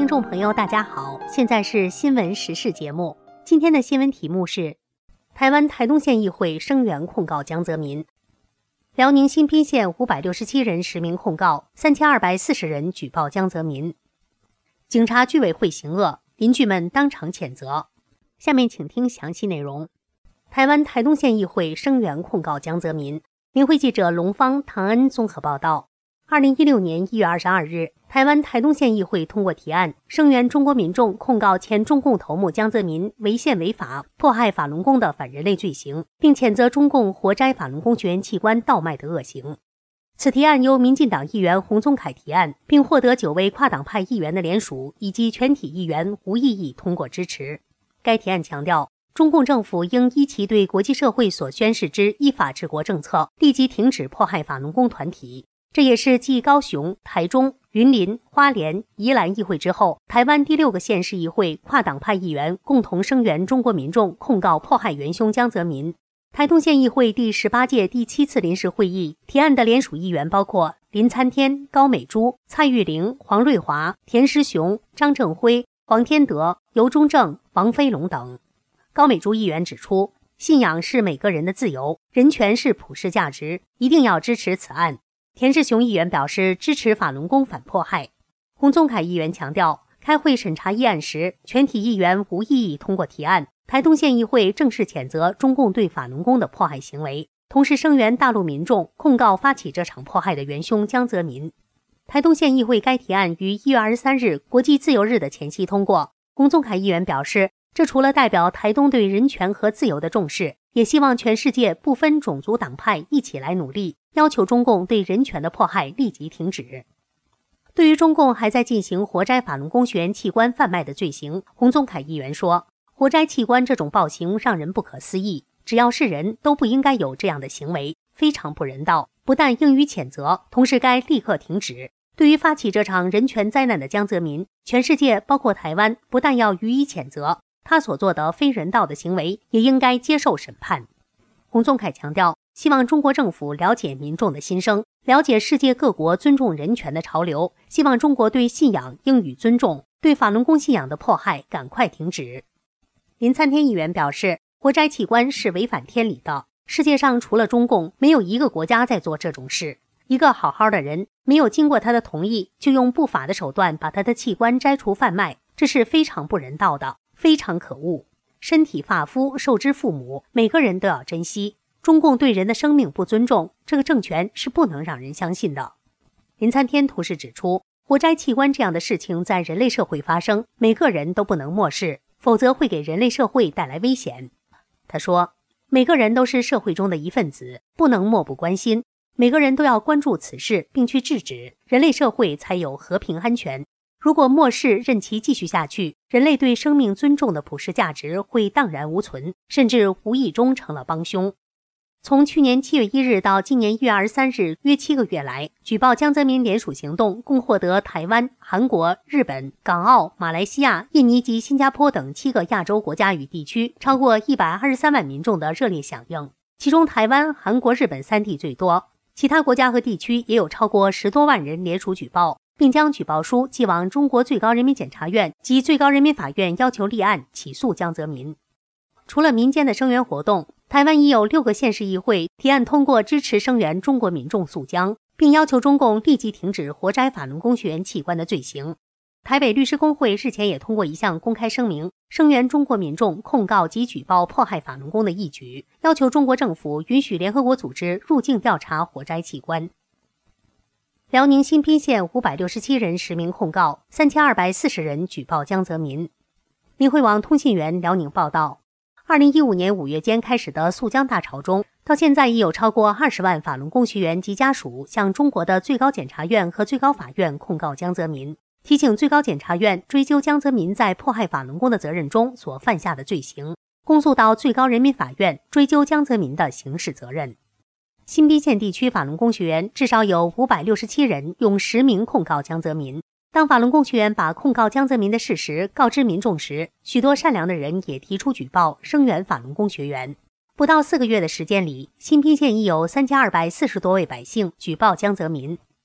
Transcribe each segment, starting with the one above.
听众朋友，大家好，现在是新闻时事节目。今天的新闻题目是：台湾台东县议会声援控告江泽民。辽宁新宾县567人实名控告，3240人举报江泽民。警察居委会行恶，邻居们当场谴责。下面请听详细内容。台湾台东县议会声援控告江泽民。民会记者龙芳、唐恩综合报道。2016年1月22日，台湾台东县议会通过提案，声援中国民众控告前中共头目江泽民违宪违法、迫害法轮功的反人类罪行，并谴责中共活摘法轮功学员器官倒卖的恶行。此提案由民进党议员洪宗凯提案，并获得9位跨党派议员的联署以及全体议员无异议通过支持。该提案强调，中共政府应依其对国际社会所宣示之依法治国政策，立即停止迫害法轮功团体。这也是继高雄、台中、云林、花莲、宜兰议会之后，台湾第6个县市议会跨党派议员共同声援中国民众控告迫害元凶江泽民。台东县议会第18届第7次临时会议提案的联署议员包括林参天、高美珠、蔡玉玲、黄瑞华、田诗雄、张正辉、黄天德、尤中正、王飞龙等。高美珠议员指出，信仰是每个人的自由，人权是普世价值，一定要支持此案。田世雄议员表示支持法轮功反迫害。洪宗凯议员强调，开会审查议案时，全体议员无异议通过提案。台东县议会正式谴责中共对法轮功的迫害行为，同时声援大陆民众控告发起这场迫害的元凶江泽民。台东县议会该提案于1月23日国际自由日的前夕通过。洪宗凯议员表示，这除了代表台东对人权和自由的重视，也希望全世界不分种族党派一起来努力，要求中共对人权的迫害立即停止。对于中共还在进行活摘法轮功学员器官贩卖的罪行，洪宗凯议员说，活摘器官这种暴行让人不可思议，只要是人都不应该有这样的行为，非常不人道，不但应予谴责，同时该立刻停止。对于发起这场人权灾难的江泽民，全世界包括台湾不但要予以谴责，他所做的非人道的行为也应该接受审判。洪宗凯强调，希望中国政府了解民众的心声，了解世界各国尊重人权的潮流，希望中国对信仰应予尊重，对法轮功信仰的迫害赶快停止。林参天议员表示，活摘器官是违反天理的，世界上除了中共，没有一个国家在做这种事。一个好好的人，没有经过他的同意，就用不法的手段把他的器官摘除贩卖，这是非常不人道的，非常可恶。身体发肤受之父母，每个人都要珍惜。中共对人的生命不尊重，这个政权是不能让人相信的。林参天同时指出，活摘器官这样的事情在人类社会发生，每个人都不能漠视，否则会给人类社会带来危险。他说，每个人都是社会中的一份子，不能漠不关心，每个人都要关注此事并去制止，人类社会才有和平安全。如果漠视任其继续下去，人类对生命尊重的普世价值会荡然无存，甚至无意中成了帮凶。从去年7月1日到今年1月23日，约7个月来，举报江泽民联署行动共获得台湾、韩国、日本、港澳、马来西亚、印尼及新加坡等7个亚洲国家与地区超过123万民众的热烈响应，其中台湾、韩国、日本3地最多，其他国家和地区也有超过10多万人联署举报，并将举报书寄往中国最高人民检察院及最高人民法院，要求立案起诉江泽民。除了民间的声援活动，台湾已有6个县市议会提案通过支持声援中国民众诉江，并要求中共立即停止活摘法轮功学员器官的罪行。台北律师公会日前也通过一项公开声明，声援中国民众控告及举报迫害法轮功的义举，要求中国政府允许联合国组织入境调查活摘器官。辽宁新宾县567人实名控告，3240人举报江泽民。民汇网通信员辽宁报道，2015年5月间开始的诉江大潮中，到现在已有超过20万法轮功学员及家属向中国的最高检察院和最高法院控告江泽民，提请最高检察院追究江泽民在迫害法轮功的责任中所犯下的罪行，公诉到最高人民法院追究江泽民的刑事责任。新宾县地区法轮功学员至少有567人用实名控告江泽民。当法轮功学员把控告江泽民的事实告知民众时，许多善良的人也提出举报，声援法轮功学员。不到4个月的时间里，新宾县已有3240多位百姓举报江泽民。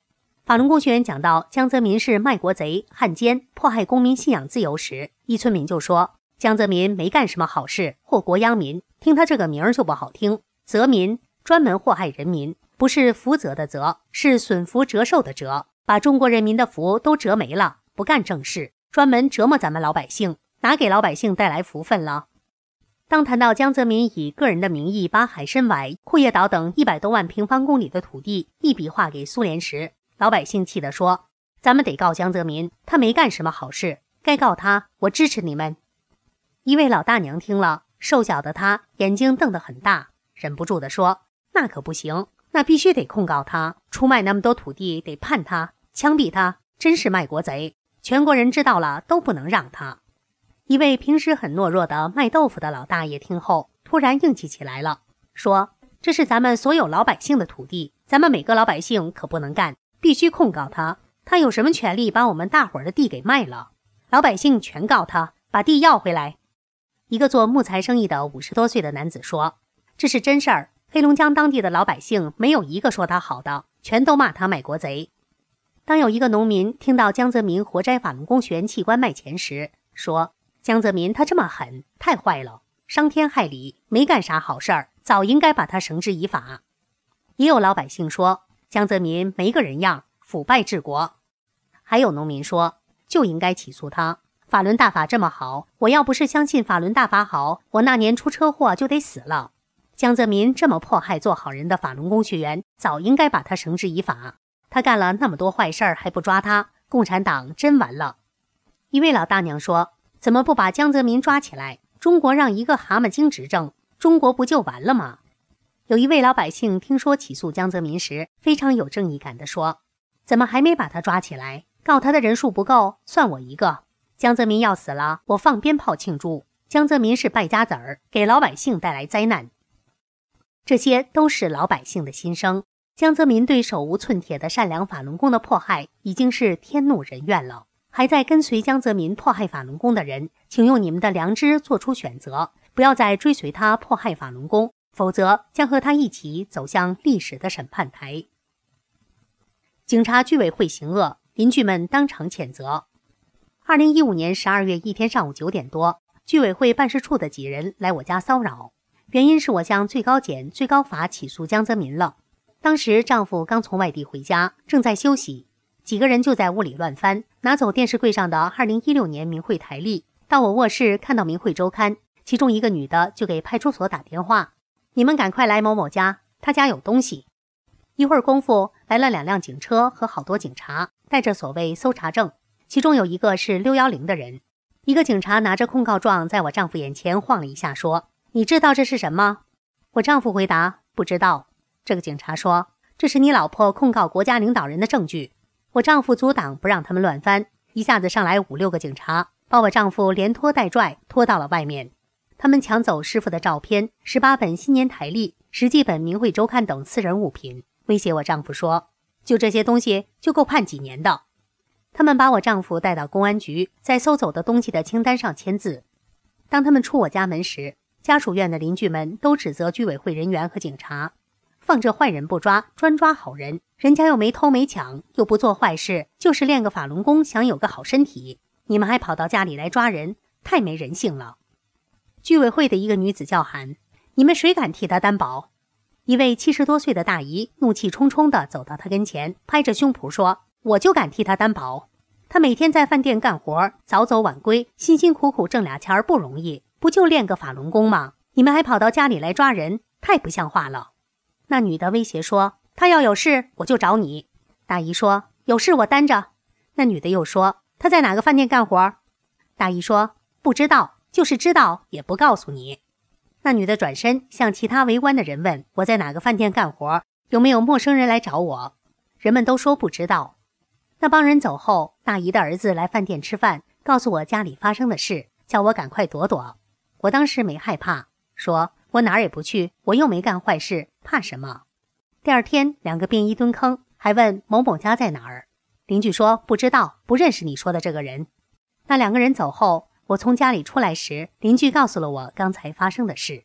法轮功学员讲到江泽民是卖国贼、汉奸，迫害公民信仰自由时，一村民就说江泽民没干什么好事，祸国殃民，听他这个名儿就不好听。泽民专门祸害人民，不是福泽的泽，是损福折寿的折，把中国人民的福都折没了，不干正事，专门折磨咱们老百姓，哪给老百姓带来福分了？当谈到江泽民以个人的名义把海参崴、库页岛等100多万平方公里的土地一笔划给苏联时，老百姓气地说，咱们得告江泽民，他没干什么好事，该告他，我支持你们。一位老大娘听了，瘦小的她眼睛瞪得很大，忍不住地说，那可不行，那必须得控告他，出卖那么多土地得判他，枪毙他，真是卖国贼，全国人知道了都不能让他。一位平时很懦弱的卖豆腐的老大爷听后突然硬气起来了，说，这是咱们所有老百姓的土地，咱们每个老百姓可不能干，必须控告他，他有什么权利把我们大伙儿的地给卖了？老百姓全告他，把地要回来。一个做木材生意的50多岁的男子说，这是真事儿，黑龙江当地的老百姓没有一个说他好的，全都骂他卖国贼。当有一个农民听到江泽民活摘法轮功学员器官卖钱时，说，江泽民他这么狠，太坏了，伤天害理，没干啥好事儿，早应该把他绳之以法。也有老百姓说，江泽民没个人样，腐败治国。还有农民说，就应该起诉他，法轮大法这么好，我要不是相信法轮大法好，我那年出车祸就得死了。江泽民这么迫害做好人的法轮功学员，早应该把他绳之以法。他干了那么多坏事儿还不抓他，共产党真完了。一位老大娘说，怎么不把江泽民抓起来？中国让一个蛤蟆精执政，中国不就完了吗？有一位老百姓听说起诉江泽民时，非常有正义感地说，怎么还没把他抓起来？告他的人数不够，算我一个。江泽民要死了，我放鞭炮庆祝。江泽民是败家子儿，给老百姓带来灾难。这些都是老百姓的心声。江泽民对手无寸铁的善良法轮功的迫害，已经是天怒人怨了。还在跟随江泽民迫害法轮功的人，请用你们的良知做出选择，不要再追随他迫害法轮功，否则将和他一起走向历史的审判台。警察居委会行恶，邻居们当场谴责。2015年12月一天上午9点多，居委会办事处的几人来我家骚扰，原因是我向最高检、最高法起诉江泽民了。当时丈夫刚从外地回家，正在休息，几个人就在屋里乱翻，拿走电视柜上的2016年民会台历，到我卧室看到民会周刊，其中一个女的就给派出所打电话，你们赶快来某某家，他家有东西。一会儿功夫来了2辆警车和好多警察，带着所谓搜查证，其中有一个是610的人。一个警察拿着控告状在我丈夫眼前晃了一下，说，你知道这是什么？我丈夫回答，不知道。这个警察说，这是你老婆控告国家领导人的证据。我丈夫阻挡不让他们乱翻，一下子上来5、6个警察，把我丈夫连拖带拽拖到了外面。他们抢走师傅的照片、18本新年台历、10几本民会周刊等私人物品，威胁我丈夫说，就这些东西就够判几年的。他们把我丈夫带到公安局，在搜走的东西的清单上签字。当他们出我家门时，家属院的邻居们都指责居委会人员和警察，放着坏人不抓，专抓好人，人家又没偷没抢，又不做坏事，就是练个法轮功，想有个好身体，你们还跑到家里来抓人，太没人性了。居委会的一个女子叫喊，你们谁敢替他担保？一位70多岁的大姨怒气冲冲地走到他跟前，拍着胸脯说，我就敢替他担保。他每天在饭店干活，早走晚归，辛辛苦苦挣俩钱不容易，不就练个法轮功吗？你们还跑到家里来抓人，太不像话了。那女的威胁说，他要有事我就找你。大姨说，有事我担着。那女的又说，他在哪个饭店干活？大姨说，不知道，就是知道也不告诉你。那女的转身向其他围观的人问，我在哪个饭店干活，有没有陌生人来找我？人们都说不知道。那帮人走后，大姨的儿子来饭店吃饭，告诉我家里发生的事，叫我赶快躲躲。我当时没害怕，说我哪儿也不去，我又没干坏事，怕什么？第二天2个便衣蹲坑，还问某某家在哪儿。邻居说不知道，不认识你说的这个人。那2个人走后，我从家里出来时，邻居告诉了我刚才发生的事。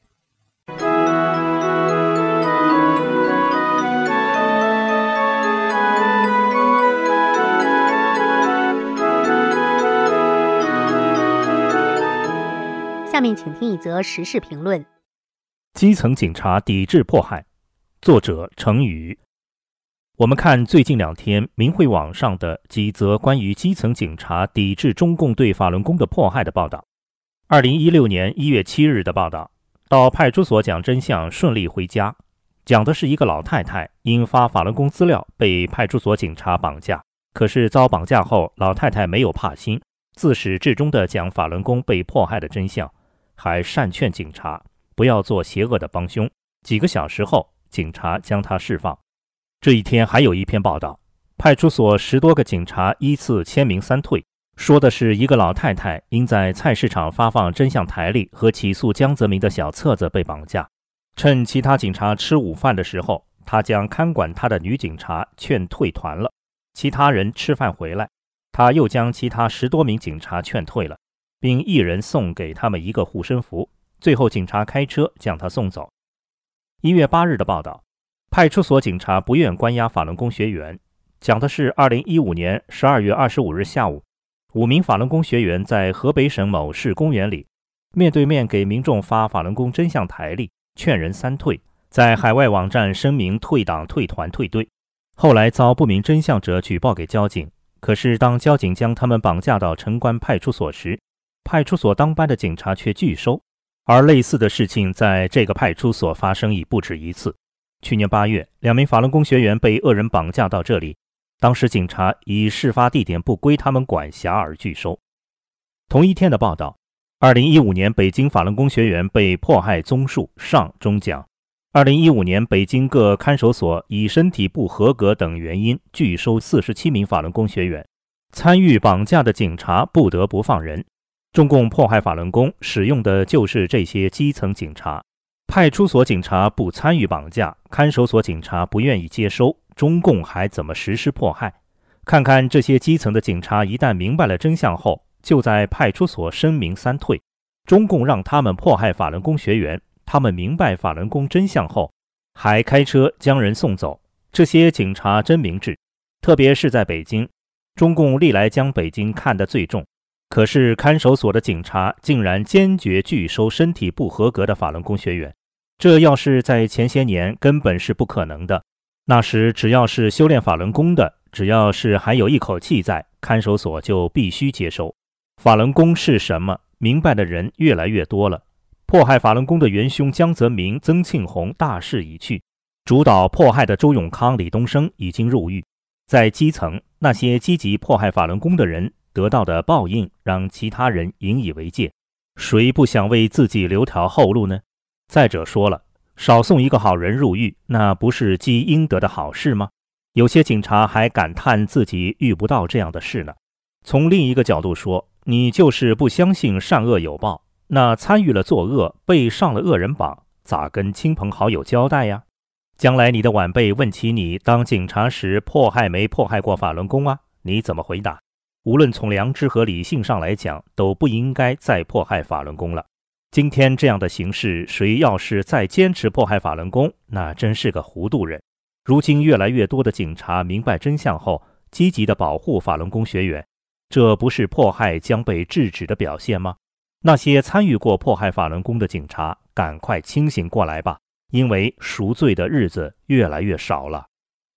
下面请听一则时事评论。 基层警察抵制迫害，作者程宇。我们看最近2天明慧网上的几则关于基层警察抵制中共对法轮功的迫害的报道。2016年1月7日的报道，到派出所讲真相，顺利回家。讲的是一个老太太因发法轮功资料被派出所警察绑架，可是遭绑架后，老太太没有怕心，自始至终地讲法轮功被迫害的真相，还善劝警察不要做邪恶的帮凶。几个小时后，警察将她释放。这一天还有一篇报道，派出所10多个警察依次签名3退，说的是一个老太太因在菜市场发放真相台历和起诉江泽民的小册子被绑架，趁其他警察吃午饭的时候，她将看管她的女警察劝退团了。其他人吃饭回来，她又将其他10多名警察劝退了，并一人送给他们一个护身符，最后警察开车将她送走。1月8日的报道，派出所警察不愿关押法轮功学员，讲的是2015年12月25日下午，5名法轮功学员在河北省某市公园里面对面给民众发法轮功真相台历，劝人3退，在海外网站声明退党退团退队，后来遭不明真相者举报给交警。可是当交警将他们绑架到城关派出所时，派出所当班的警察却拒收。而类似的事情在这个派出所发生已不止一次。去年8月，2名法轮功学员被恶人绑架到这里，当时警察以事发地点不归他们管辖而拒收。同一天的报道，2015年北京法轮功学员被迫害综述上中讲，2015年北京各看守所以身体不合格等原因拒收47名法轮功学员，参与绑架的警察不得不放人。中共迫害法轮功使用的就是这些基层警察，派出所警察不参与绑架，看守所警察不愿意接收，中共还怎么实施迫害？看看这些基层的警察一旦明白了真相后，就在派出所声明3退。中共让他们迫害法轮功学员，他们明白法轮功真相后，还开车将人送走。这些警察真明智，特别是在北京，中共历来将北京看得最重。可是看守所的警察竟然坚决拒收身体不合格的法轮功学员，这要是在前些年根本是不可能的。那时只要是修炼法轮功的，只要是还有一口气在，看守所就必须接收。法轮功是什么，明白的人越来越多了。迫害法轮功的元凶江泽民、曾庆红大势已去，主导迫害的周永康、李东生已经入狱。在基层，那些积极迫害法轮功的人得到的报应让其他人引以为戒，谁不想为自己留条后路呢？再者说了，少送一个好人入狱，那不是积阴德的好事吗？有些警察还感叹自己遇不到这样的事呢。从另一个角度说，你就是不相信善恶有报，那参与了作恶，被上了恶人榜，咋跟亲朋好友交代呀？将来你的晚辈问起你当警察时迫害没迫害过法轮功啊，你怎么回答？无论从良知和理性上来讲，都不应该再迫害法轮功了。今天这样的形势，谁要是再坚持迫害法轮功，那真是个糊涂人。如今越来越多的警察明白真相后，积极地保护法轮功学员，这不是迫害将被制止的表现吗？那些参与过迫害法轮功的警察，赶快清醒过来吧，因为赎罪的日子越来越少了。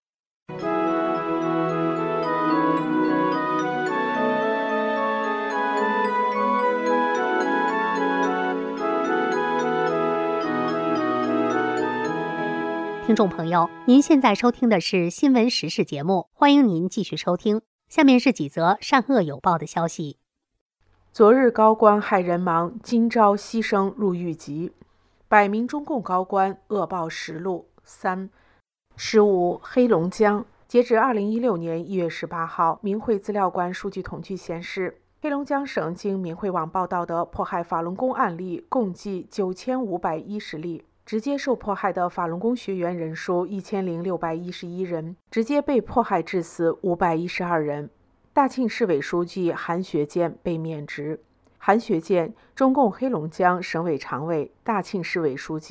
听众朋友，您现在收听的是新闻时事节目，欢迎您继续收听。下面是几则善恶有报的消息。 昨日高官害人忙，今朝牺牲入狱籍。100名中共高官恶报实录3。15黑龙江，截至2016年1月18号，明慧资料馆数据统计显示，黑龙江省经明慧网报道的迫害法轮功案例共计9510例。直接受迫害的法轮功学员人数100611人，直接被迫害致死512人。大庆市委书记韩学健被免职。韩学健，中共黑龙江省委常委、大庆市委书记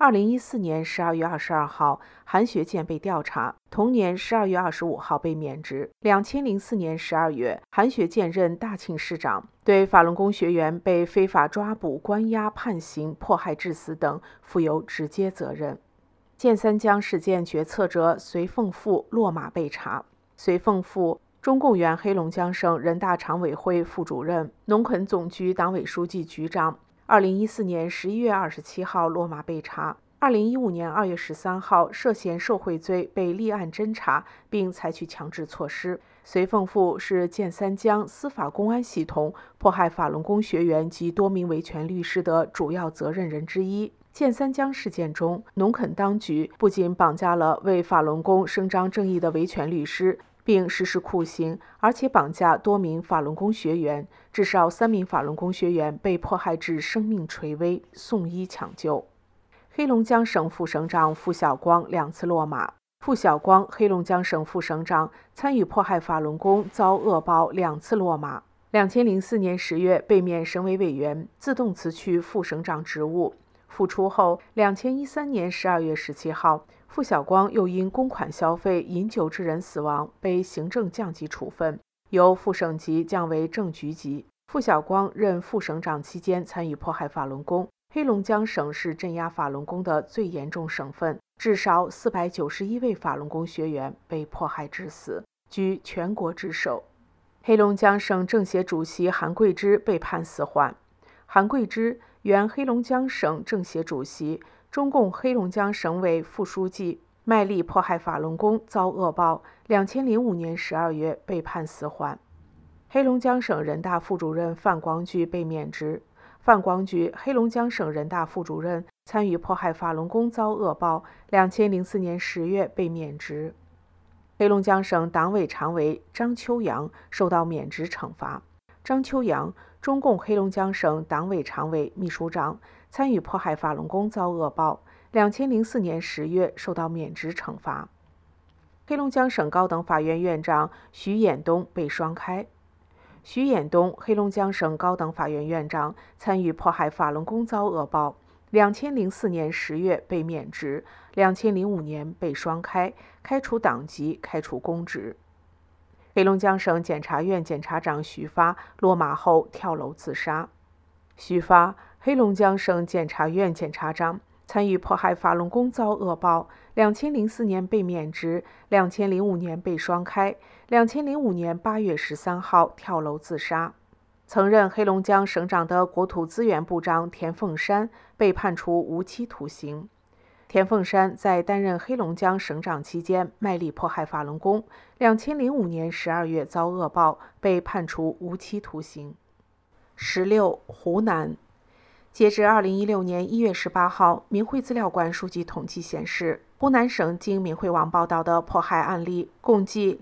2014年12月22号，韩学健被调查，同年12月25号被免职。2004年12月，韩学健任大庆市长，对法轮功学员被非法抓捕、关押、判刑、迫害致死等负有直接责任。建三江事件决策者隋凤富落马被查。隋凤富，中共原黑龙江省人大常委会副主任、农垦总局党委书记局长。2014年11月27号落马被查。2015年2月13号涉嫌受贿罪被立案侦查，并采取强制措施。隋凤富是建三江司法公安系统迫害法轮功学员及多名维权律师的主要责任人之一。建三江事件中，农垦当局不仅绑架了为法轮功伸张正义的维权律师，并实施酷刑，而且绑架多名法轮功学员，至少3名法轮功学员被迫害至生命垂危，送医抢救。黑龙江省副省长傅晓光2次落马。傅晓光，黑龙江省副省长，参与迫害法轮功遭恶报2次落马。2004年10月被免省委委员，自动辞去副省长职务。复出后，2013年12月17号，傅晓光又因公款消费、饮酒致人死亡被行政降级处分，由副省级降为正局级。傅晓光任副省长期间参与迫害法轮功。黑龙江省是镇压法轮功的最严重省份，至少491位法轮功学员被迫害致死，居全国之首。黑龙江省政协主席韩桂枝被判死缓。韩桂枝，原黑龙江省政协主席，中共黑龙江省委副书记，卖力迫害法轮功遭恶报，2005年12月被判死缓。黑龙江省人大副主任范光矩被免职。范光矩，黑龙江省人大副主任，参与迫害法轮功遭恶报，2004年10月被免职。黑龙江省党委常委张秋阳受到免职惩罚。张秋阳，中共黑龙江省党委常委、秘书长，参与迫害法轮功遭恶报，2004年10月受到免职惩罚。黑龙江省高等法院院长徐衍东被双开。徐衍东，黑龙江省高等法院院长，参与迫害法轮功遭恶报，2004年10月被免职，2005年被双开，开除党籍，开除公职。黑龙江省检察院检察长徐发落马后跳楼自杀。徐发，黑龙江省检察院检察长，参与迫害法轮功遭恶报，2004年被免职，2005年被双开，2005年8月13号跳楼自杀。曾任黑龙江省长的国土资源部长田凤山被判处无期徒刑。田凤山在担任黑龙江省长期间卖力迫害法轮功，2005年12月遭恶报，被判处无期徒刑。16. 湖南。截至2016年1月18号，民会资料馆数据统计显示，湖南省经民会网报道的迫害案例共计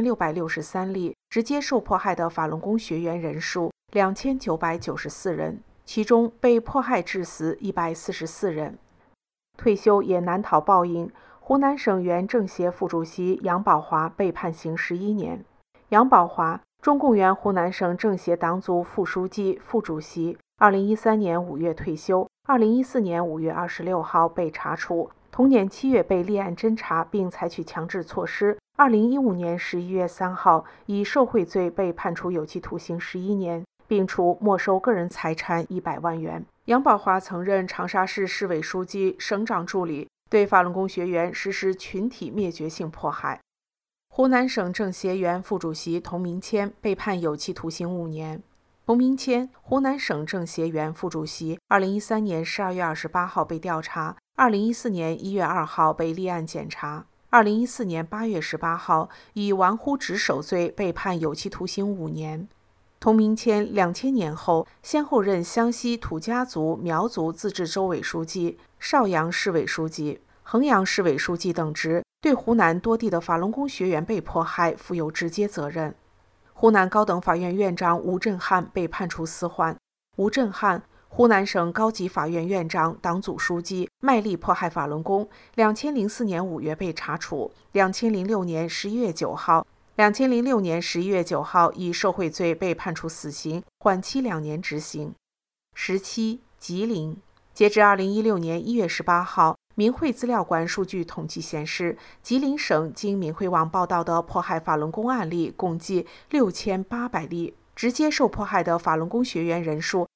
2663例，直接受迫害的法轮功学员人数2994人，其中被迫害致死144人。退休也难逃报应，湖南省原政协副主席杨宝华被判刑11年。杨宝华，中共原湖南省政协党组副书记、副主席，2013年5月退休，2014年5月26号被查处，同年7月被立案侦查并采取强制措施，2015年11月3号以受贿罪被判处有期徒刑11年，并处没收个人财产100万元。杨宝华曾任长沙市市委书记、省长助理，对法轮功学员实施群体灭绝性迫害。湖南省政协原副主席童明谦被判有期徒刑5年。童明谦，湖南省政协原副主席，2013年12月28号被调查，2014年1月2号被立案检查，2014年8月18号以玩忽职守罪被判有期徒刑5年。童明谦2000年后先后任湘西土家族苗族自治州委书记、邵阳市委书记、衡阳市委书记等职，对湖南多地的法轮功学员被迫害负有直接责任。湖南高等法院院长吴振汉被判处死缓。吴振汉，湖南省高级法院院长、党组书记，卖力迫害法轮功，2004年5月被查处，2006年11月9号2006年11月9号以受贿罪被判处死刑，缓期2年执行。17. 吉林。 截至2016年1月18号，民会资料馆数据统计显示，吉林省经民会网报道的迫害法轮功案例共计6800例，直接受迫害的法轮功学员人数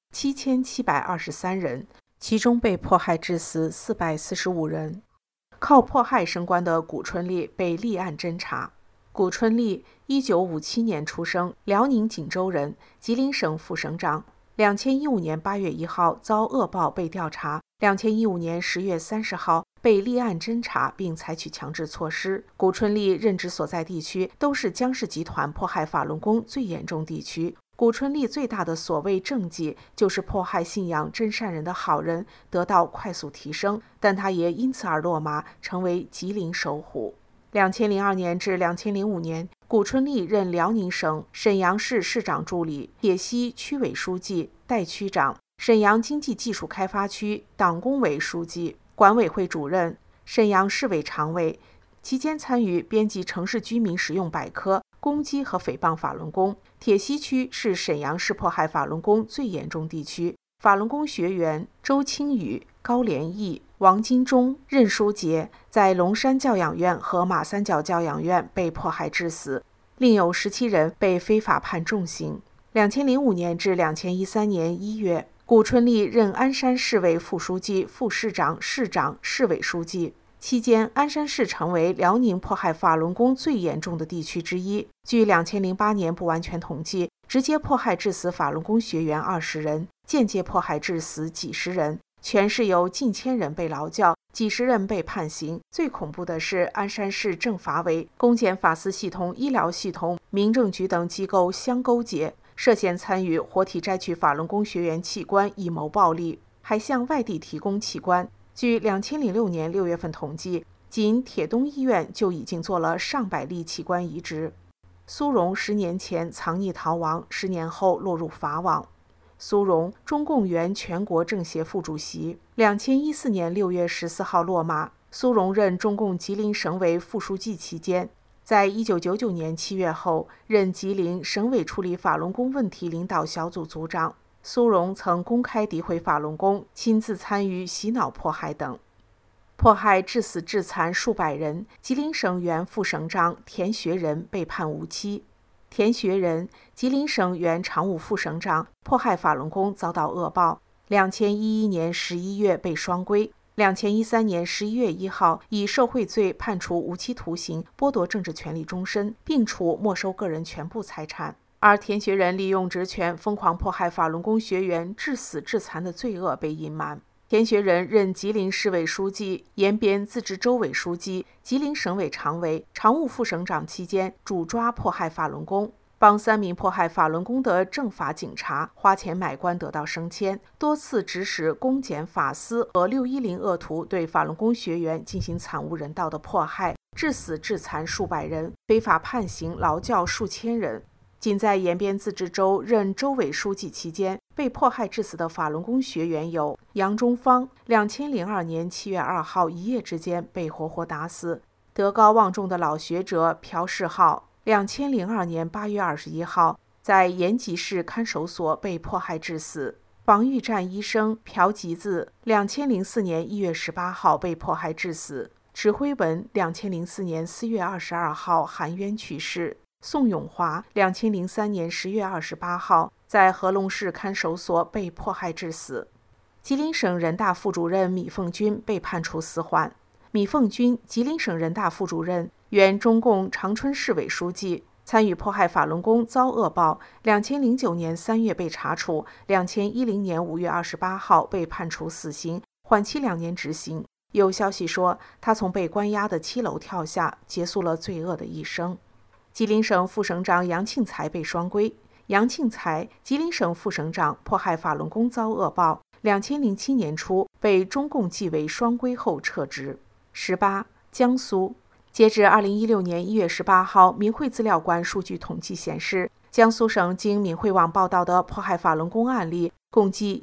7723人，其中被迫害致死445人。靠迫害升官的古春丽被立案侦查。古春丽1957年出生，辽宁锦州人，吉林省副省长。2015年8月1号遭恶报被调查，2015年10月30号被立案侦查并采取强制措施。古春丽任职所在地区都是江氏集团迫害法轮功最严重地区。古春丽最大的所谓政绩就是迫害信仰真善人的好人得到快速提升，但他也因此而落马，成为吉林首虎。2002年至2005年，古春丽任辽宁省沈阳市市长助理、铁西区委书记、代区长、沈阳经济技术开发区党工委书记、管委会主任、沈阳市委常委，期间参与编辑城市居民实用百科，攻击和诽谤法轮功。铁西区是沈阳市迫害法轮功最严重地区，法轮功学员周清宇、高连义、王金忠、任书杰在龙山教养院和马三角教养院被迫害致死，另有17人被非法判重刑。2005年至2013年1月，古春丽任鞍山市委副书记、副市长、市长、市委书记。期间，鞍山市成为辽宁迫害法轮功最严重的地区之一。据2008年不完全统计，直接迫害致死法轮功学员20人，间接迫害致死几十人。全市有近千人被劳教，几十人被判刑。最恐怖的是，鞍山市政法委、公检法司系统、医疗系统、民政局等机构相勾结，涉嫌参与活体摘取法轮功学员器官以谋暴利，还向外地提供器官。据2006年6月份统计，仅铁东医院就已经做了上百例器官移植。苏荣10年前藏匿逃亡，10年后落入法网。苏荣，中共原全国政协副主席，2014年6月14号落马。苏荣任中共吉林省委副书记期间，在1999年7月后任吉林省委处理法轮功问题领导小组组长。苏荣曾公开诋毁法轮功，亲自参与洗脑迫害等，迫害致死致残数百人。吉林省原副省长田学仁被判无期。田学仁，吉林省原常务副省长，迫害法轮功遭到恶报。2011年11月被双规，2013年11月1号以受贿罪判处无期徒刑，剥夺政治权利终身，并处没收个人全部财产。而田学仁利用职权疯狂迫害法轮功学员致死致残的罪恶被隐瞒。田学仁任吉林市委书记、延边自治州委书记、吉林省委常委、常务副省长期间，主抓迫害法轮功，帮3名迫害法轮功的政法警察花钱买官得到升迁，多次指使公检法司和610恶徒对法轮功学员进行惨无人道的迫害，致死致残数百人，非法判刑劳教数千人。仅在延边自治州任州委书记期间，被迫害致死的法轮功学员有杨忠芳，2002年7月2号一夜之间被活活打死；德高望重的老学者朴世浩，2002年8月21号在延吉市看守所被迫害致死；防御站医生朴吉子，2004年1月18号被迫害致死；指挥文2004年4月22号含冤去世；宋永华2003年10月28号在和龙市看守所被迫害致死。吉林省人大副主任米凤君被判处死缓。米凤君，吉林省人大副主任，原中共长春市委书记，参与迫害法轮功遭恶报，2009年3月被查处，2010年5月28号被判处死刑，缓期2年执行。有消息说，他从被关押的7楼跳下，结束了罪恶的一生。吉林省副省长杨庆才被双规。杨庆才，吉林省副省长，迫害法轮功遭恶报，2007年初被中共纪委双规后撤职。18. 江苏，截至2016年1月18号，民会资料馆数据统计显示，江苏省经民会网报道的迫害法轮功案例共计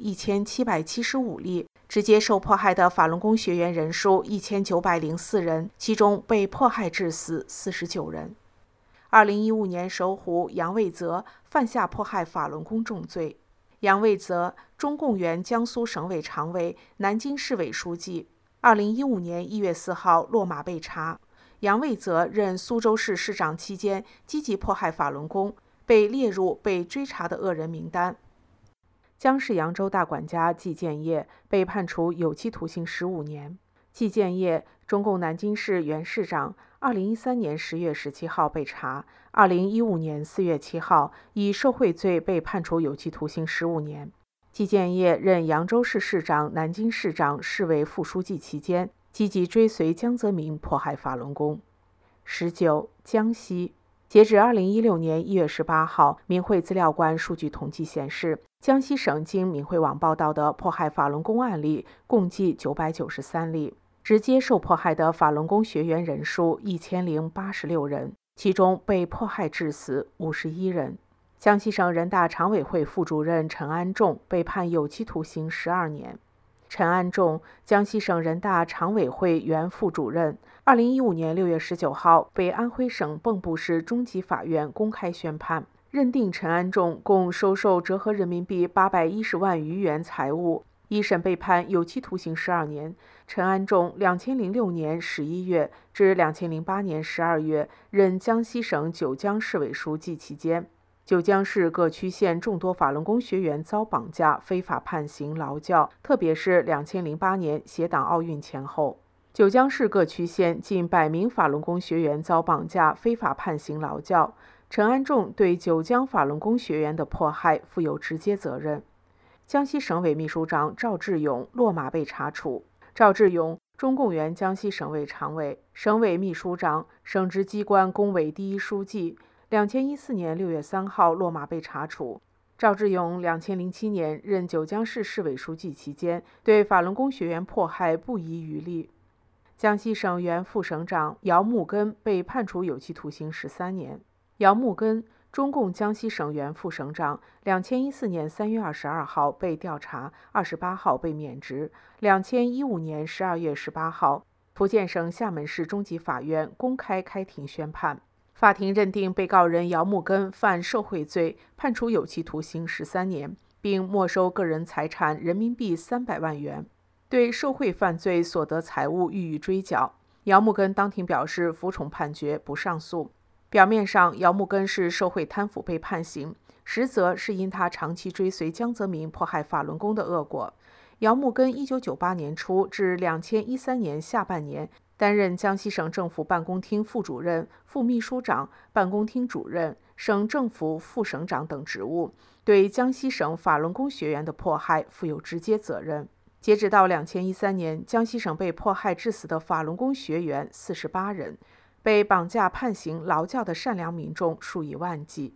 1775例，直接受迫害的法轮功学员人数1904人，其中被迫害致死49人。2015年首虎杨卫泽犯下迫害法轮功重罪。 杨卫泽，中共原江苏省委常委、南京市委书记。2015年1月4号落马被查。杨卫泽任苏州市市长期间积极迫害法轮功，被列入被追查的恶人名单。江氏扬州大管家季建业被判处有期徒刑15年。季建业，中共南京市原市长，2013年10月17号被查，2015年4月7号以受贿罪被判处有期徒刑15年。季建业任扬州市市长、南京市长、市委副书记期间，积极追随江泽民迫害法轮功。19. 江西，截止2016年1月18号，民会资料馆数据统计显示，江西省经民会网报道的迫害法轮功案例共计993例，直接受迫害的法轮功学员人数1086人，其中被迫害致死51人。江西省人大常委会副主任陈安仲被判有期徒刑12年。陈安仲，江西省人大常委会原副主任，2015年6月19号被安徽省蚌埠市中级法院公开宣判，认定陈安仲共收受折合人民币810万余元财物，一审被判有期徒刑12年。陈安仲2006年11月至2008年12月任江西省九江市委书记期间，九江市各区县众多法轮功学员遭绑架、非法判刑、劳教，特别是2008年协党奥运前后，九江市各区县近100名法轮功学员遭绑架、非法判刑、劳教。陈安仲对九江法轮功学员的迫害负有直接责任。江西省委秘书长赵志勇落马被查处。赵志勇，中共原江西省委常委、省委秘书长、省直机关工委第一书记。2014年6月3号落马被查处。赵志勇2007年任九江市市委书记期间，对法轮功学员迫害不遗余力。江西省原副省长姚木根被判处有期徒刑13年。姚木根，中共江西省原副省长，2014年3月22号被调查，28号被免职。2015年12月18号，福建省厦门市中级法院公开开庭宣判。法庭认定被告人姚木根犯受贿罪，判处有期徒刑13年，并没收个人财产人民币300万元，对受贿犯罪所得财物予以追缴。姚木根当庭表示服从判决，不上诉。表面上，姚木根是受贿贪腐被判刑，实则是因他长期追随江泽民迫害法轮功的恶果。姚木根1998年初至2013年下半年担任江西省政府办公厅副主任、副秘书长、办公厅主任、省政府副省长等职务，对江西省法轮功学员的迫害负有直接责任。截止到2013年，江西省被迫害致死的法轮功学员48人，被绑架判刑、劳教的善良民众数以万计。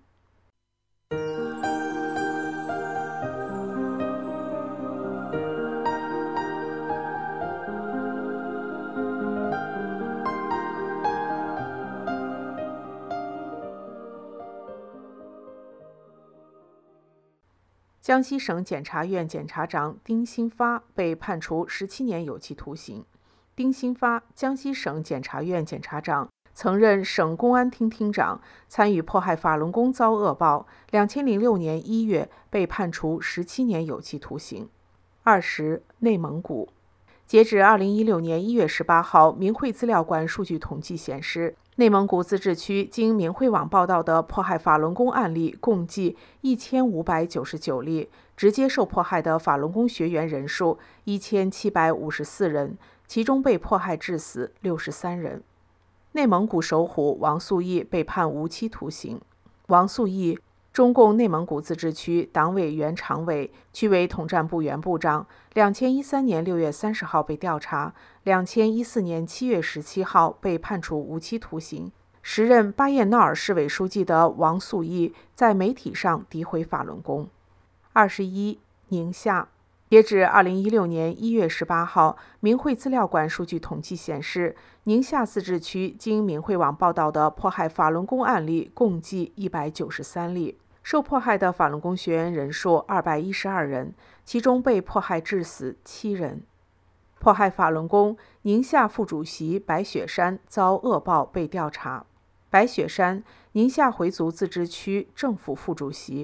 江西省检察院检察长丁新发被判处17年有期徒刑。丁新发，江西省检察院检察长，曾任省公安厅厅长，参与迫害法轮功遭恶报。2006年1月被判处17年有期徒刑。20. 内蒙古，截止2016年1月18号，民会资料馆数据统计显示，内蒙古自治区经民会网报道的迫害法轮功案例共计1599例，直接受迫害的法轮功学员人数1754人，其中被迫害致死63人。内蒙古首虎王素义被判无期徒刑。王素义，中共内蒙古自治区党委原常委、区委统战部原部长，2013年6月30号被调查，2014年7月17号被判处无期徒刑。时任巴彦淖尔市委书记的王素义在媒体上诋毁法轮功。21. 宁夏，截止2016年1月18号，民会资料馆数据统计显示，宁夏自治区经民会网报道的迫害法轮功案例共计193例，受迫害的法轮功学员人数212人，其中被迫害致死7人。迫害法轮功，宁夏副主席白雪山遭恶报被调查。白雪山，宁夏回族自治区政府副主席。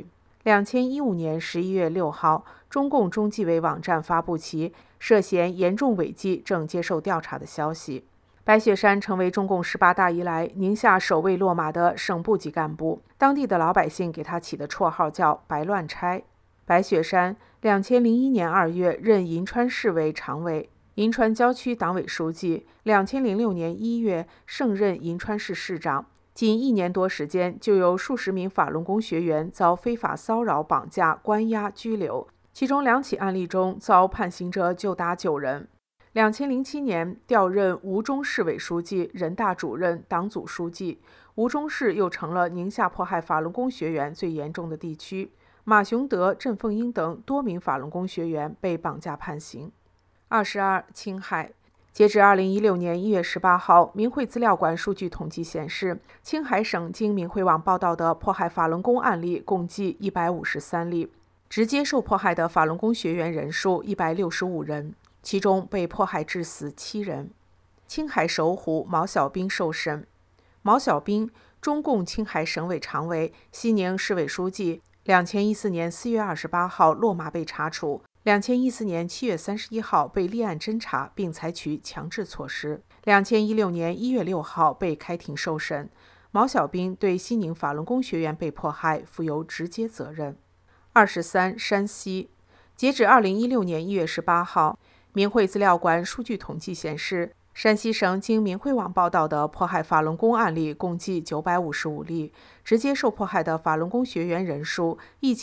2015年11月6号，中共中纪委网站发布其涉嫌严重违纪正接受调查的消息。白雪山成为中共18大以来宁夏首位落马的省部级干部，当地的老百姓给他起的绰号叫白乱差。白雪山2001年2月任银川市委常委、银川郊区党委书记，2006年1月升任银川市市长。仅1年多时间，就有数十名法轮功学员遭非法骚扰、绑架、关押、拘留，其中2起案例中遭判刑者就达9人。2007年调任吴忠市委书记、人大主任、党组书记，吴忠市又成了宁夏迫害法轮功学员最严重的地区。马雄德、郑凤英等多名法轮功学员被绑架判刑。22. 青海。截至2016年1月18号，民会资料馆数据统计显示，青海省经民会网报道的迫害法轮功案例共计153例，直接受迫害的法轮功学员人数165人，其中被迫害致死7人。青海首虎毛小兵受审。毛小兵，中共青海省委常委、西宁市委书记，2014年4月28号落马被查处，2014年7月31号被立案侦查并采取强制措施，2016年1月6号被开庭受审。毛小兵对西宁法轮功学员被迫害负有直接责任。23. 山西。截止2016年1月18号，民会资料馆数据统计显示，山西省经民会网报道的迫害法轮功案例共计955例，直接受迫害的法轮功学员人数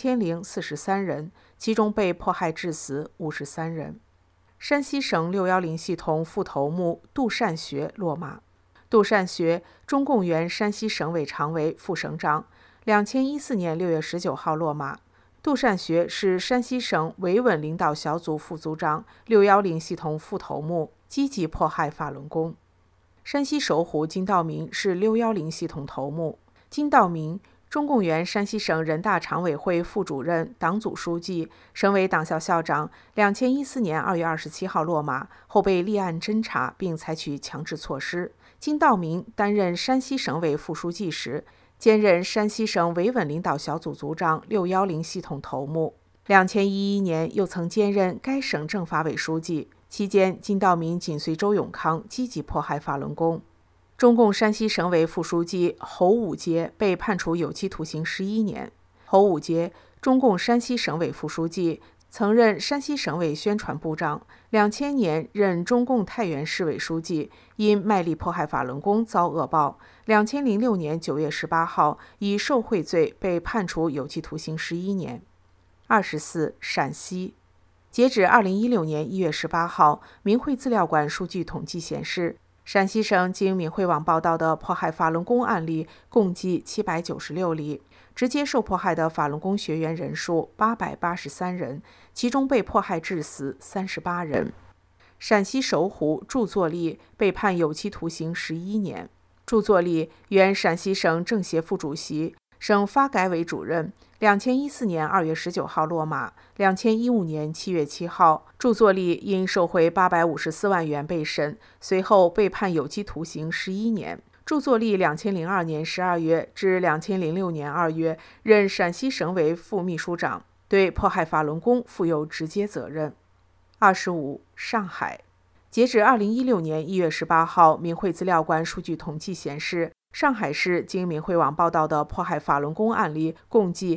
1043人，其中被迫害致死53人。山西省610系统副头目杜善学落马。杜善学，中共原山西省委常委、副省长，2014年6月19号落马。杜善学是山西省维稳领导小组副组长、610系统副头目，积极迫害法轮功。山西首虎金道明是610系统头目。金道明，中共原山西省人大常委会副主任、党组书记，省委党校校长，2014年2月27号落马，后被立案侦查并采取强制措施。金道明担任山西省委副书记时，兼任山西省维稳领导小组组长、610系统头目。2011年又曾兼任该省政法委书记，期间金道明紧随周永康积极迫害法轮功。中共山西省委副书记侯武阶被判处有期徒刑11年。侯武阶，中共山西省委副书记，曾任山西省委宣传部长，2000年任中共太原市委书记，因卖力迫害法轮功遭恶报。2006年9月18号以受贿罪被判处有期徒刑11年。24. 陕西。截止2016年1月18号，民会资料馆数据统计显示，陕西省经民会网报道的迫害法轮功案例共计796例，直接受迫害的法轮功学员人数883人，其中被迫害致死38人。陕西首虎祝作立被判有期徒刑11年。祝作立，原陕西省政协副主席、省发改委主任，2014年2月19号落马。2015年7月7号，祝作立因受贿854万元被审，随后被判有期徒刑11年。祝作立2002年12月至2006年2月任陕西省委副秘书长，对迫害法轮功负有直接责任。25. 上海。截止2016年1月18号，民会资料馆数据统计显示，上海市经民会网报道的迫害法轮功案例共计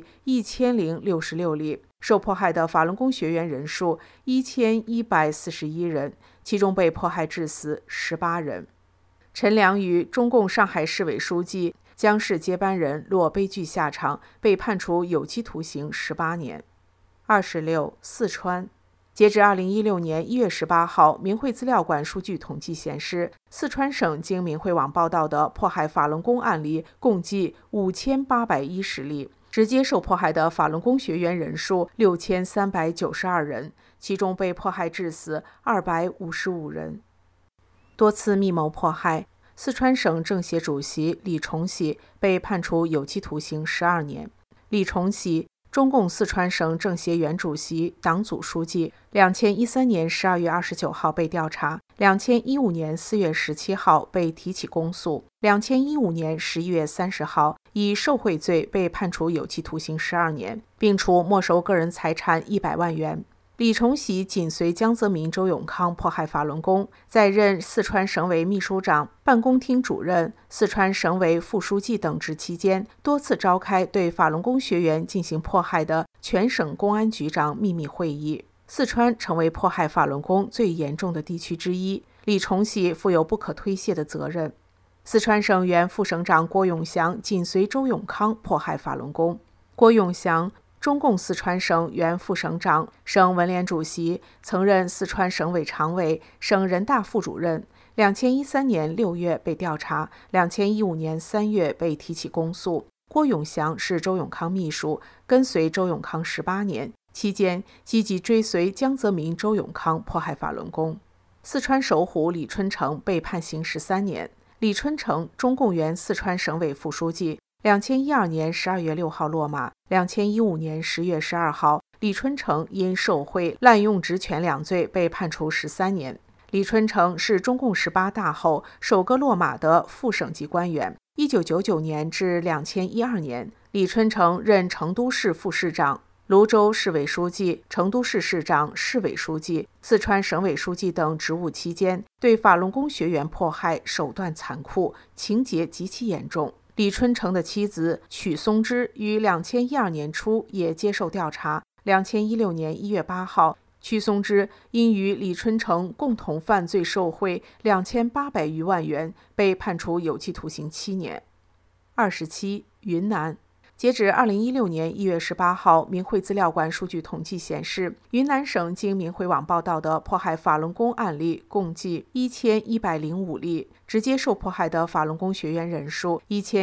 1066例，受迫害的法轮功学员人数1141人，其中被迫害致死18人。陈良宇，中共上海市委书记、江氏接班人落悲剧下场，被判处有期徒刑18年。26. 四川。截至2016年1月18号，民会资料馆数据统计显示，四川省经民会网报道的迫害法轮功案例共计5810例，直接受迫害的法轮功学员人数6392人，其中被迫害致死255人。多次密谋迫害，四川省政协主席李崇禧被判处有期徒刑12年。李崇禧，中共四川省政协原主席、党组书记，2013年12月29号被调查， 2015年4月17号被提起公诉，2015年11月30号以受贿罪被判处有期徒刑12年，并处没收个人财产100万元。李崇禧紧随江泽民、周永康迫害法轮功，在任四川省委秘书长、办公厅主任、四川省委副书记等职期间，多次召开对法轮功学员进行迫害的全省公安局长秘密会议。四川成为迫害法轮功最严重的地区之一，李崇禧负有不可推卸的责任。四川省原副省长郭永祥紧随周永康迫害法轮功。郭永祥，中共四川省原副省长、省文联主席，曾任四川省委常委、省人大副主任。2013年6月被调查，2015年3月被提起公诉。郭永祥是周永康秘书，跟随周永康18年，期间积极追随江泽民、周永康迫害法轮功。四川首虎李春城被判刑13年。李春城，中共原四川省委副书记，2012年12月6号落马。2015年10月12号，李春城因受贿、滥用职权2罪被判处13年。李春城是中共18大后首个落马的副省级官员。1999年至2012年，李春城任成都市副市长、泸州市委书记、成都市市长、市委书记、四川省委书记等职务期间，对法轮功学员迫害手段残酷，情节极其严重。李春城的妻子曲松芝于2012年初也接受调查。2016年1月8号，曲松芝因与李春城共同犯罪受贿2800余万元，被判处有期徒刑7年。27. 云南。截止2016年1月18号，民会资料馆数据统计显示，云南省经民会网报道的迫害法轮功案例共计1105例，直接受迫害的法轮功学员人数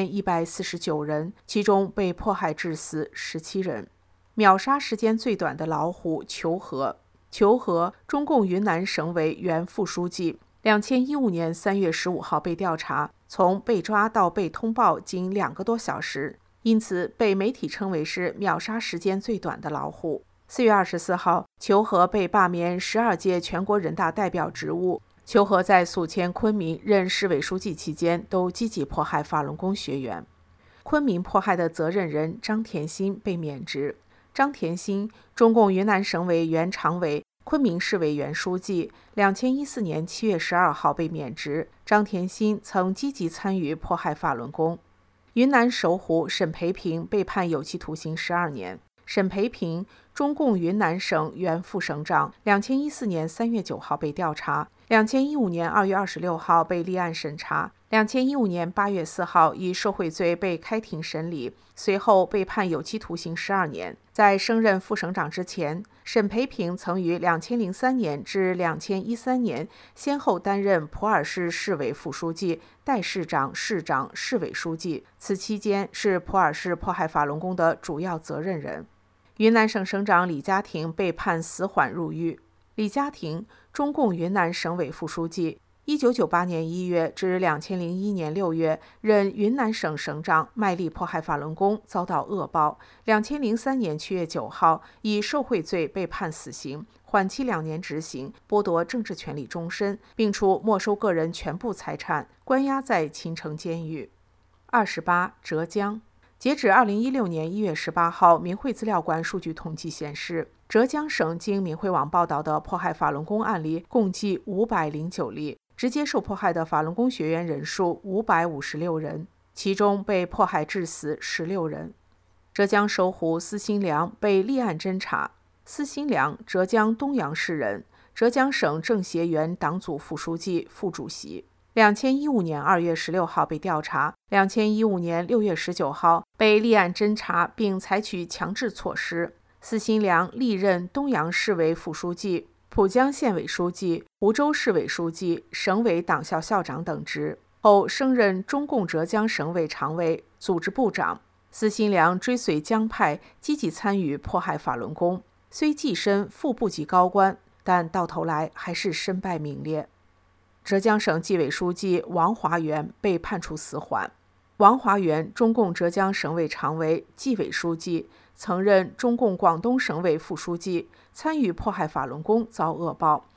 1149人，其中被迫害致死17人。秒杀时间最短的老虎裘和。裘和，中共云南省委原副书记，2015年3月15号被调查，从被抓到被通报仅2个多小时，因此被媒体称为是秒杀时间最短的老虎。4月24号，裘和被罢免12届全国人大代表职务。裘和在宿迁昆明任市委书记期间，都积极迫害法轮功学员。昆明迫害的责任人张田心被免职。张田心，中共云南省委原常委、昆明市委原书记，2014年7月12号被免职。张田心曾积极参与迫害法轮功。云南首虎沈培平被判有期徒刑12年。沈培平，中共云南省原副省长，2014年3月9号被调查，2015年2月26号被立案审查，2015年8月4号以受贿罪被开庭审理，随后被判有期徒刑12年。在升任副省长之前，沈培平曾于2003年至2013年先后担任普洱市市委副书记、代市长、市长、市委书记，此期间是普洱市迫害法轮功的主要责任人。云南省省长李家廷被判死缓入狱。李家廷，中共云南省委副书记，1998年1月至2001年6月任云南省省长，卖力迫害法轮功，遭到恶报。2003年7月9号以受贿罪被判死刑，缓期2年执行，剥夺政治权利终身，并处没收个人全部财产，关押在秦城监狱。28. 浙江。截止2016年1月18号，民会资料馆数据统计显示，浙江省经民会网报道的迫害法轮功案例共计509例，直接受迫害的法轮功学员人数556人，其中被迫害致死16人。浙江首虎司新良被立案侦查。司新良，浙江东阳市人，浙江省政协原党组副书记、副主席。2015年2月16号被调查，2015年6月19号被立案侦查并采取强制措施。司新良历任东阳市委副书记、浦江县委书记、湖州市委书记、省委党校校长等职，后升任中共浙江省委常委、组织部长。司新良追随江派，积极参与迫害法轮功，虽跻身副部级高官，但到头来还是身败名裂。浙江省纪委书记王华元被判处死缓。王华元，中共浙江省委常委、纪委书记，曾任中共广东省委副书记，参与迫害法轮功遭恶报，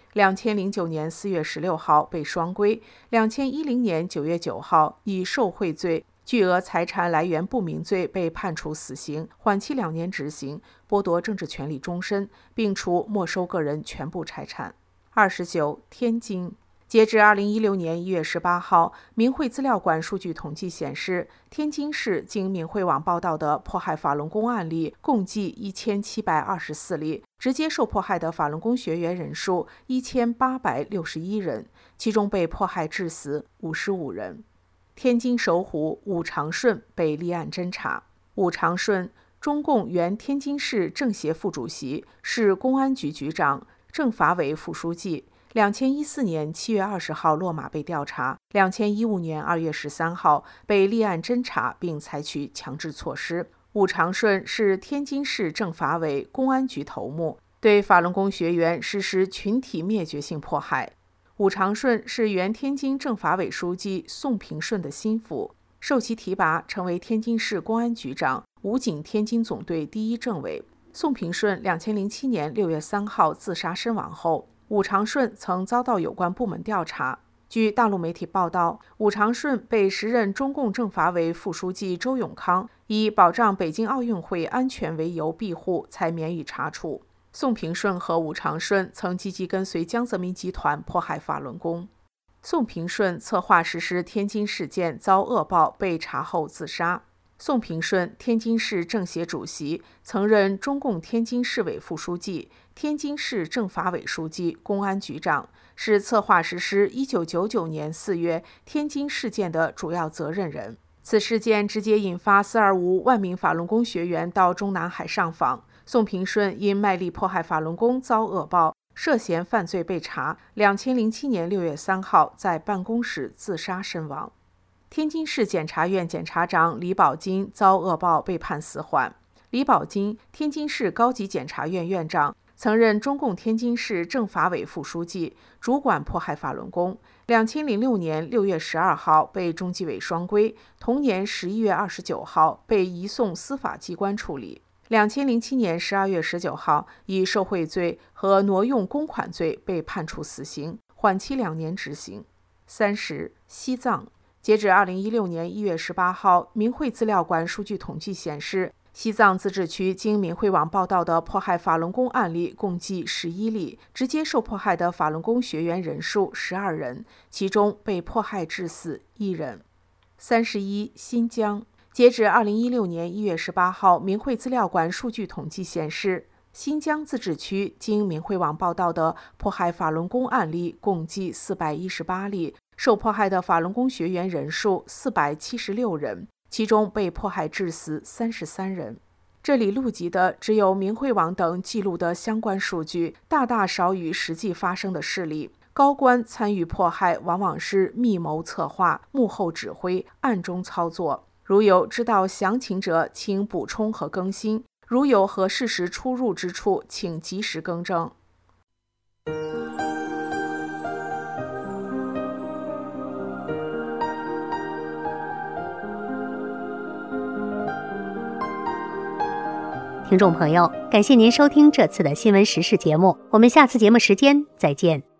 2009年4月16号被双规，2010年9月9号以受贿罪、巨额财产来源不明罪被判处死刑，缓期2年执行，剥夺政治权利终身，并处没收个人全部财产。29. 天津。截至2016年1月18号，明慧资料馆数据统计显示，天津市经明慧网报道的迫害法轮功案例共计1724例，直接受迫害的法轮功学员人数1861人，其中被迫害致死55人。天津首虎武长顺被立案侦查。武长顺，中共原天津市政协副主席，市公安局局长、政法委副书记。2014年7月20号落马被调查，2015年2月13号被立案侦查并采取强制措施。武长顺是天津市政法委公安局头目，对法轮功学员实施群体灭绝性迫害。武长顺是原天津政法委书记宋平顺的心腹，受其提拔成为天津市公安局长、武警天津总队第一政委。宋平顺2007年6月3号自杀身亡后，武长顺曾遭到有关部门调查。据大陆媒体报道，武长顺被时任中共政法委副书记周永康以保障北京奥运会安全为由庇护，才免予查处。宋平顺和武长顺曾积极跟随江泽民集团迫害法轮功。宋平顺策划实施天津事件遭恶报，被查后自杀。宋平顺，天津市政协主席，曾任中共天津市委副书记、天津市政法委书记、公安局长，是策划实施1999年4月天津事件的主要责任人。此事件直接引发425万名法轮功学员到中南海上访。宋平顺因卖力迫害法轮功遭恶报，涉嫌犯罪被查，2007年6月3号在办公室自杀身亡。天津市检察院检察长李宝金遭恶报被判死缓。李宝金，天津市高级检察院院长，曾任中共天津市政法委副书记，主管迫害法轮功。2006年6月12号被中纪委双规，同年11月29号被移送司法机关处理。2007年12月19号以受贿罪和挪用公款罪被判处死刑，缓期2年执行。30. 西藏。截至2016年1月18号，明慧资料馆数据统计显示，西藏自治区经明慧网报道的迫害法轮功案例共计11例，直接受迫害的法轮功学员人数12人，其中被迫害致死1人。31. 新疆。截至2016年1月18号，明慧资料馆数据统计显示，新疆自治区经明慧网报道的迫害法轮功案例共计418例，受迫害的法轮功学员人数476人，其中被迫害致死33人。这里录及的只有明慧网等记录的相关数据，大大少于实际发生的事例。高官参与迫害往往是密谋策划、幕后指挥、暗中操作。如有知道详情者，请补充和更新；如有和事实出入之处，请及时更正。 听众朋友，感谢您收听这次的新闻时事节目，我们下次节目时间再见。